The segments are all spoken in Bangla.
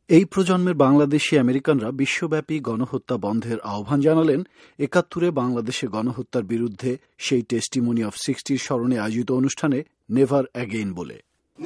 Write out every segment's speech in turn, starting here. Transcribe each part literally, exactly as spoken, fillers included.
এই প্রজন্মের বাংলাদেশি আমেরিকানরা বিশ্বব্যাপী গণহত্যা বন্ধের আহ্বান জানালেন একাত্তরে বাংলাদেশে গণহত্যার বিরুদ্ধে সেই টেস্টিমনি অফ সিক্সটির স্মরণে আয়োজিত অনুষ্ঠানে নেভার অ্যাগেইন বলে।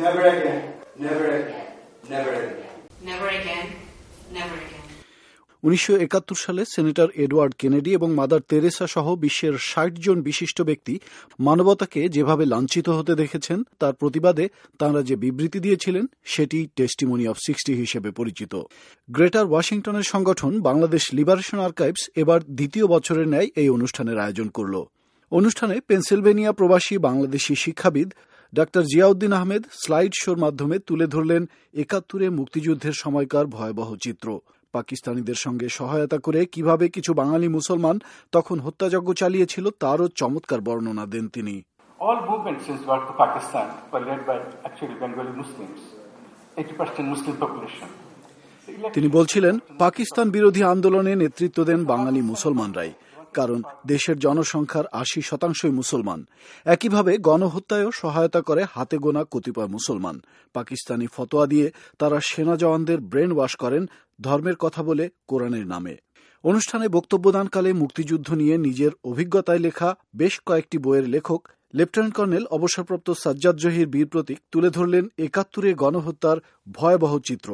উনিশশো একাত্তর সালে সেনেটর এডওয়ার্ড কেনেডি এবং মাদার তেরেসা সহ বিশ্বের ষাট জন বিশিষ্ট ব্যক্তি মানবতাকে যেভাবে লাঞ্ছিত হতে দেখেছেন তার প্রতিবাদে তাঁরা যে বিবৃতি দিয়েছিলেন সেটি টেস্টিমনি অফ সিক্সটি হিসেবে পরিচিত। গ্রেটার ওয়াশিংটনের সংগঠন বাংলাদেশ লিবারেশন আর্কাইভস এবার দ্বিতীয় বছরের ন্যায় এই অনুষ্ঠানের আয়োজন করল। অনুষ্ঠানে পেনসিলভেনিয়া প্রবাসী বাংলাদেশি শিক্ষাবিদ ডাক্তার জিয়াউদ্দিন আহমেদ স্লাইড শোর মাধ্যমে তুলে ধরলেন একাত্তরে মুক্তিযুদ্ধের সময়কার ভয়াবহ চিত্র। পাকিস্তানিদের সঙ্গে সহায়তা করে কিভাবে কিছু বাঙালি মুসলমান তখন হত্যাযজ্ঞ চালিয়েছিল তারও চমৎকার বর্ণনা দেন তিনি। All movements since war to Pakistan were led by actually Bengali Muslims, eighty percent Muslim population. তিনি বলছিলেন, পাকিস্তান বিরোধী আন্দোলনে নেতৃত্ব দেন বাঙালি মুসলমানরাই, কারণ দেশের জনসংখ্যার আশি শতাংশই মুসলমান। একইভাবে গণহত্যায়ও সহায়তা করে হাতে গোনা কতিপয় মুসলমান। পাকিস্তানি ফতোয়া দিয়ে তারা সেনা জওয়ানদের ব্রেন ওয়াশ করেন ধর্মের কথা বলে কোরআনের নামে। অনুষ্ঠানে বক্তব্যদানকালে মুক্তিযুদ্ধ নিয়ে নিজের অভিজ্ঞতায় লেখা বেশ কয়েকটি বইয়ের লেখক লেফটেন্যান্ট কর্নেল অবসরপ্রাপ্ত সাজ্জাদ জহির বীর প্রতীক তুলে ধরলেন একাত্তরে গণহত্যার ভয়াবহ চিত্র।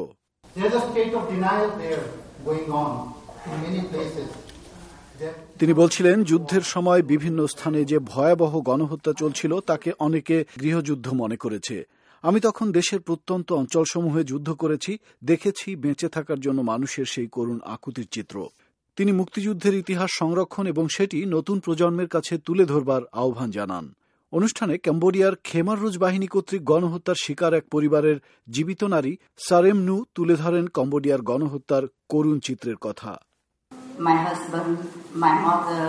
তিনি বলছিলেন, যুদ্ধের সময় বিভিন্ন স্থানে যে ভয়াবহ গণহত্যা চলছিল তাকে অনেকে গৃহযুদ্ধ মনে করেছে। আমি তখন দেশের প্রত্যন্ত অঞ্চলসমূহে যুদ্ধ করেছি, দেখেছি বেঁচে থাকার জন্য মানুষের সেই করুণ আকুতির চিত্র। তিনি মুক্তিযুদ্ধের ইতিহাস সংরক্ষণ এবং সেটি নতুন প্রজন্মের কাছে তুলে ধরবার আহ্বান জানান। অনুষ্ঠানে কম্বোডিয়ার খেমার রুজ বাহিনী কর্তৃক গণহত্যার শিকার এক পরিবারের জীবিত নারী সারেম নু তুলে ধরেন কম্বোডিয়ার গণহত্যার করুণ চিত্রের কথা। My husband, my mother,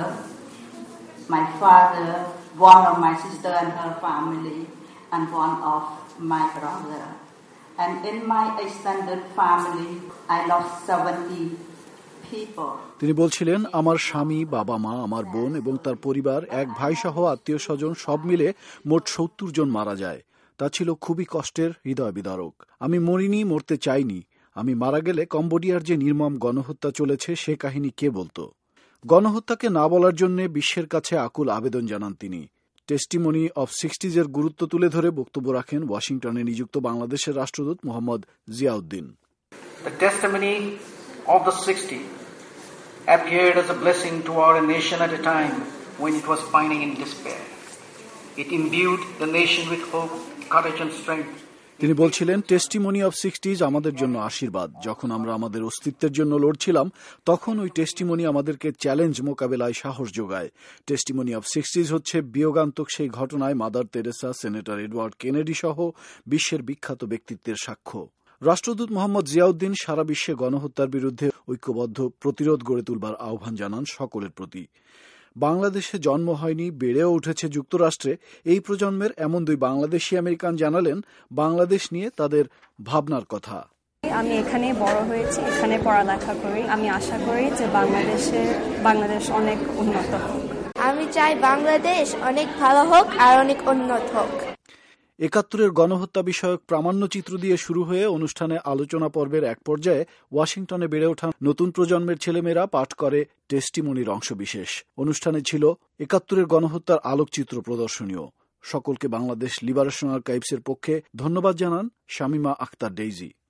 my father, one of my sister and her family, and one of my brother. And in my extended family, I lost seventy people. তিনি বলছিলেন, আমার স্বামী, বাবা মা, আমার বোন এবং তার পরিবার, এক ভাই সহ আত্মীয় স্বজন সব মিলে মোট সত্তর জন মারা যায়। তা ছিল খুবই কষ্টের, হৃদয় বিদারক। আমি মরিনি, মরতে চাইনি। আমি মারা গেলে কম্বোডিয়ার যে নির্মম গণহত্যা চলেছে সে কাহিনী কে বলতো? গণহত্যাকে না বলার জন্য বিশ্বের কাছে আকুল আবেদন জানান তিনি। টেস্টিমনি অফ সিক্সটিজের গুরুত্ব তুলে ধরে বক্তব্য রাখেন ওয়াশিংটনে নিযুক্ত বাংলাদেশের রাষ্ট্রদূত Mohammad Ziauddin. The testimony of the sixty appeared as a blessing to our nation at a time when it was pining in despair. It imbued the nation with hope, courage and strength. তিনি বলছিলেন, টেস্টিমনি অফ সিক্সটিজ আমাদের জন্য আশীর্বাদ। যখন আমরা আমাদের অস্তিত্বের জন্য লড়ছিলাম তখন ওই টেস্টিমনি আমাদেরকে চ্যালেঞ্জ মোকাবেলায় সাহস যোগায়। টেস্টিমনি অফ সিক্সটিজ হচ্ছে বিয়োগান্তক সেই ঘটনায় Mother Teresa, senator Edward Kennedy সহ বিশ্বের বিখ্যাত ব্যক্তিত্বের সাক্ষ্য। রাষ্ট্রদূত মোহাম্মদ জিয়াউদ্দিন সারা বিশ্বে গণহত্যার বিরুদ্ধে ঐক্যবদ্ধ প্রতিরোধ গড়ে তুলবার আহ্বান জানান সকলের প্রতি। বাংলাদেশে জন্ম হয়নি, বেড়েও উঠেছে যুক্তরাষ্ট্রে এই প্রজন্মের এমন দুই বাংলাদেশি আমেরিকান জানালেন বাংলাদেশ নিয়ে তাদের ভাবনার কথা। আমি এখানে বড় হয়েছি, এখানে পড়ালেখা করি। আমি আশা করি যে বাংলাদেশে বাংলাদেশ অনেক উন্নত হোক। আমি চাই বাংলাদেশ অনেক ভালো হোক আর অনেক উন্নত হোক। একাত্তরের গণহত্যা বিষয়ক প্রামাণ্যচিত্র দিয়ে শুরু হয়ে অনুষ্ঠানে আলোচনা পর্বের এক পর্যায়ে ওয়াশিংটনে বেড়ে ওঠা নতুন প্রজন্মের ছেলেমেয়েরা পাঠ করে টেস্টিমনির অংশবিশেষ। অনুষ্ঠানে ছিল একাত্তরের গণহত্যার আলোকচিত্র প্রদর্শনীয়। সকলকে বাংলাদেশ লিবারেশন আর্কাইভসের পক্ষে ধন্যবাদ জানান শামিমা আক্তার ডেইজি।